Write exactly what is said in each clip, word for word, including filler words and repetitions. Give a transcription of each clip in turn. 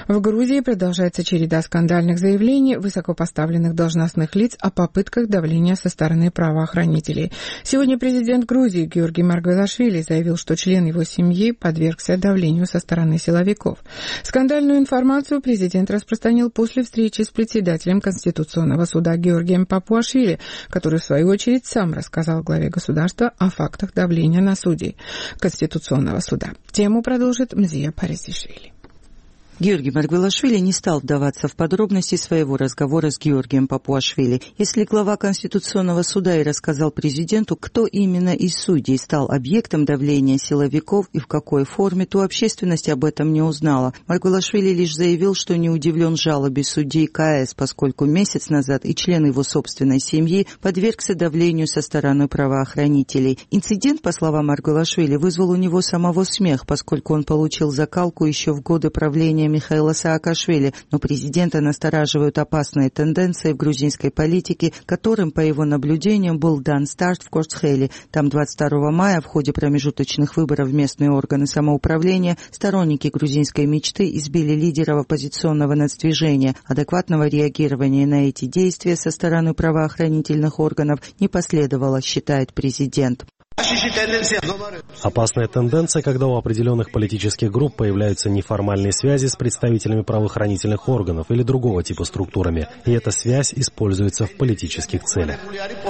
В Грузии продолжается череда скандальных заявлений высокопоставленных должностных лиц о попытках давления со стороны правоохранителей. Сегодня президент Грузии Георгий Маргвелашвили заявил, что член его семьи подвергся давлению со стороны силовиков. Скандальную информацию президент распространил после встречи с председателем Конституционного суда Георгием Папуашвили, который, в свою очередь, сам рассказал главе государства о фактах давления на судей Конституционного суда. Тему продолжит Мзия Парисишвили. Георгий Маргвелашвили не стал вдаваться в подробности своего разговора с Георгием Папуашвили. Если глава Конституционного суда и рассказал президенту, кто именно из судей стал объектом давления силовиков и в какой форме, то общественность об этом не узнала. Маргвелашвили лишь заявил, что не удивлен жалобе судей КС, поскольку месяц назад и член его собственной семьи подвергся давлению со стороны правоохранителей. Инцидент, по словам Маргвелашвили, вызвал у него самого смех, поскольку он получил закалку еще в годы правления Михаила Саакашвили, но президента настораживают опасные тенденции в грузинской политике, которым, по его наблюдениям, был дан старт в Кортсхейле. Там двадцать второго мая в ходе промежуточных выборов в местные органы самоуправления сторонники грузинской мечты избили лидера оппозиционного нацдвижения. Адекватного реагирования на эти действия со стороны правоохранительных органов не последовало, считает президент. Опасная тенденция, когда у определенных политических групп появляются неформальные связи с представителями правоохранительных органов или другого типа структурами, и эта связь используется в политических целях.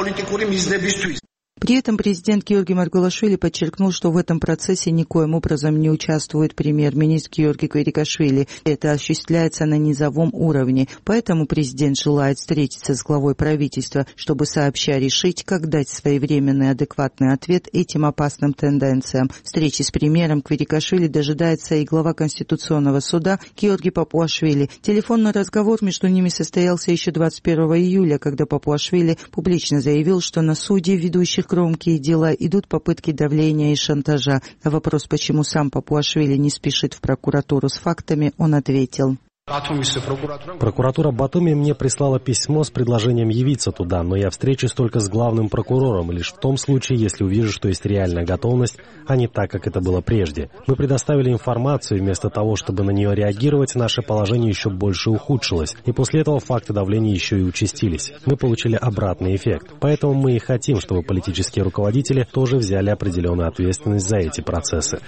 При этом президент Георгий Маргвелашвили подчеркнул, что в этом процессе никоим образом не участвует премьер-министр Георгий Квирикашвили. Это осуществляется на низовом уровне. Поэтому президент желает встретиться с главой правительства, чтобы сообща решить, как дать своевременный адекватный ответ этим опасным тенденциям. Встречи с премьером Квирикашвили дожидается и глава Конституционного суда Георгий Папуашвили. Телефонный разговор между ними состоялся еще двадцать первого июля, когда Папуашвили публично заявил, что на суде, ведущих громкие дела, идут попытки давления и шантажа. На вопрос, почему сам Папуашвили не спешит в прокуратуру с фактами, он ответил. Прокуратура Батуми мне прислала письмо с предложением явиться туда, но я встречусь только с главным прокурором лишь в том случае, если увижу, что есть реальная готовность, а не так, как это было прежде. Мы предоставили информацию, и вместо того, чтобы на нее реагировать, наше положение еще больше ухудшилось, и после этого факты давления еще и участились. Мы получили обратный эффект. Поэтому мы и хотим, чтобы политические руководители тоже взяли определенную ответственность за эти процессы.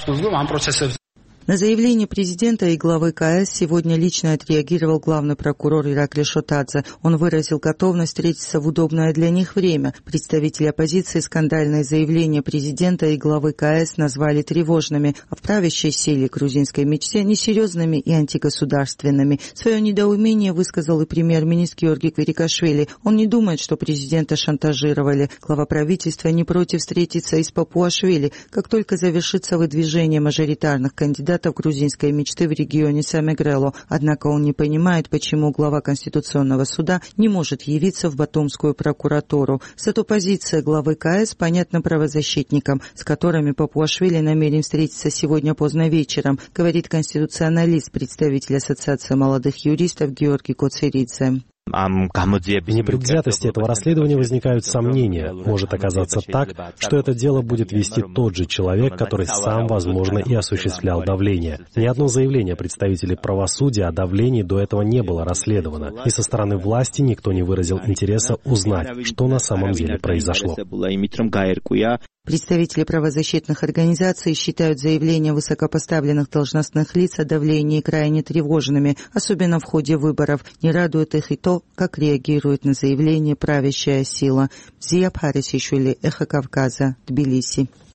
На заявление президента и главы КС сегодня лично отреагировал главный прокурор Иракли Шотадзе. Он выразил готовность встретиться в удобное для них время. Представители оппозиции скандальные заявления президента и главы КС назвали тревожными, а в правящей силе грузинской мечте несерьезными и антигосударственными. Свое недоумение высказал и премьер-министр Георгий Квирикашвили. Он не думает, что президента шантажировали. Глава правительства не против встретиться и с Папуашвили, как только завершится выдвижение мажоритарных кандидатов грузинской мечты в регионе Самегрело. Однако он не понимает, почему глава Конституционного суда не может явиться в Батумскую прокуратуру. Зато позиция главы КС понятна правозащитникам, с которыми Папуашвили намерен встретиться сегодня поздно вечером, говорит конституционалист, представитель Ассоциации молодых юристов Георгий Коцеридзе. В непредвзятости этого расследования возникают сомнения. Может оказаться так, что это дело будет вести тот же человек, который сам, возможно, и осуществлял давление. Ни одно заявление представителей правосудия о давлении до этого не было расследовано, и со стороны власти никто не выразил интереса узнать, что на самом деле произошло. Представители правозащитных организаций считают заявления высокопоставленных должностных лиц о давлении крайне тревожными, особенно в ходе выборов. Не радует их и то, как реагирует на заявление правящая сила. Мзия Парисишвили, Эхо Кавказа, Тбилиси.